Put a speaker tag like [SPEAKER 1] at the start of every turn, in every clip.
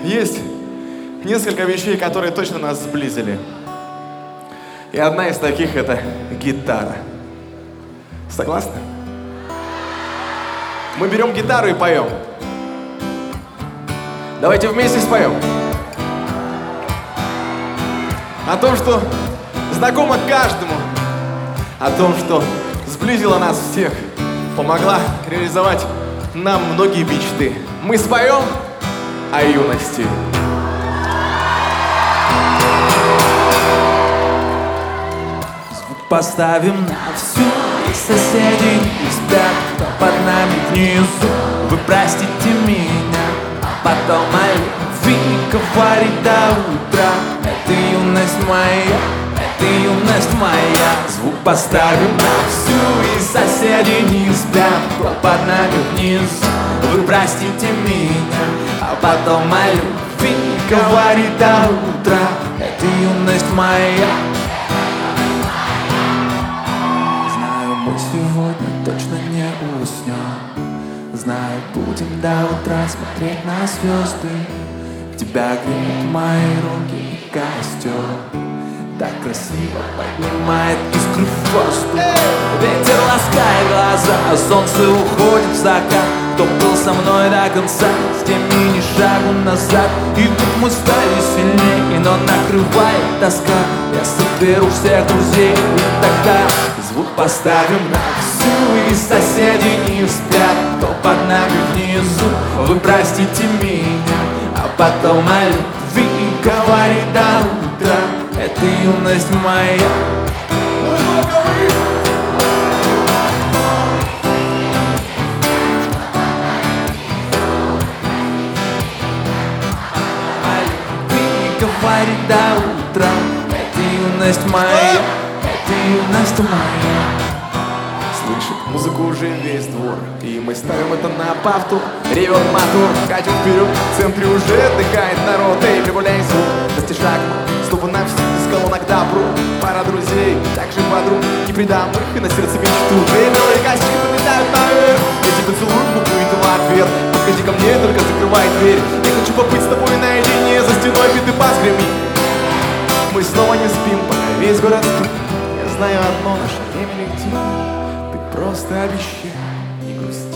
[SPEAKER 1] Есть несколько вещей, которые точно нас сблизили. И одна из таких — это гитара. Согласны? Мы берем гитару и поем. Давайте вместе споем. О том, что знакомо каждому. О том, что сблизило нас всех. Помогла реализовать нам многие мечты. Мы споем о юности.
[SPEAKER 2] Звук поставим на всю, и соседи не спят, кто под нами внизу. Вы простите меня, а потом о любви говорить до утра. Это юность моя, это юность моя. Звук поставим на всю, и соседи не спят, кто под нами внизу. Вы простите меня, а потом о любви говорить до утра. Это юность моя. Знаю, мы сегодня точно не уснем. Знаю, будем до утра смотреть на звезды. Тебя греют мои руки и костер. Так красиво поднимает искры в воздух. Ветер ласкает глаза, солнце уходит в закат. Кто был со мной до конца, с теми ни шагу назад. И тут мы стали сильнее, но накрывает тоска. Я соберу всех друзей, и тогда звук поставим на всю, и соседи не спят, кто под нами внизу. Вы простите меня, а потом о любви говорить до утра. Это юность моя. Говорить до утра. Это юность моя. Это юность моя.
[SPEAKER 1] Слышит музыку уже весь двор, и мы ставим это на повтор. Ревет мотор, катит вперед, в центре уже отдыхает народ. Эй, прибавляй звук, достижак, стопы на всех из колонок добру. Пара друзей, также подруг, не предам их, и на сердце мечту. Две белые косточки полетают наверх, я тебя целую в губы, и ты в ответ. Подходи ко мне, только закрывай дверь. Я хочу побыть с тобой наедине, за стеной биты бас греми. Мы снова не спим, пока весь город спит. Я знаю одно, наше время летит. Просто обещай, не грусти.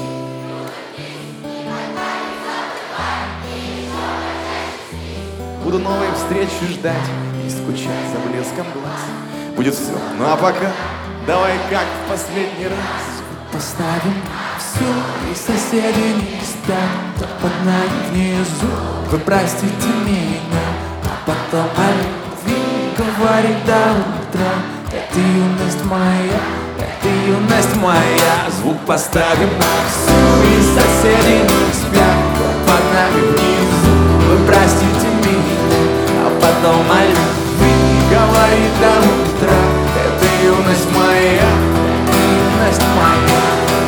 [SPEAKER 1] Буду новые встречи ждать и скучать за блеском глаз. Будет все, ну а пока давай как в последний раз.
[SPEAKER 2] Поставим все, и соседи не спят, кто под нами внизу. Вы простите меня, а потом о любви говорить до утра. Это юность моя. Это юность моя. Звук поставим на всю, и соседи не спят, кто под нами внизу. Вы простите меня, а потом о любви говорить до утра. Это юность моя. Это юность моя.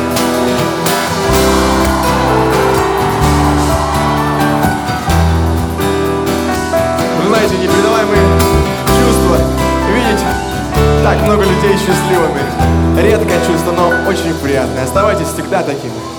[SPEAKER 1] Вы знаете, непередаваемые чувства. Видите? Так много людей счастливыми. Редкое чувство, но очень приятное. Оставайтесь всегда такими.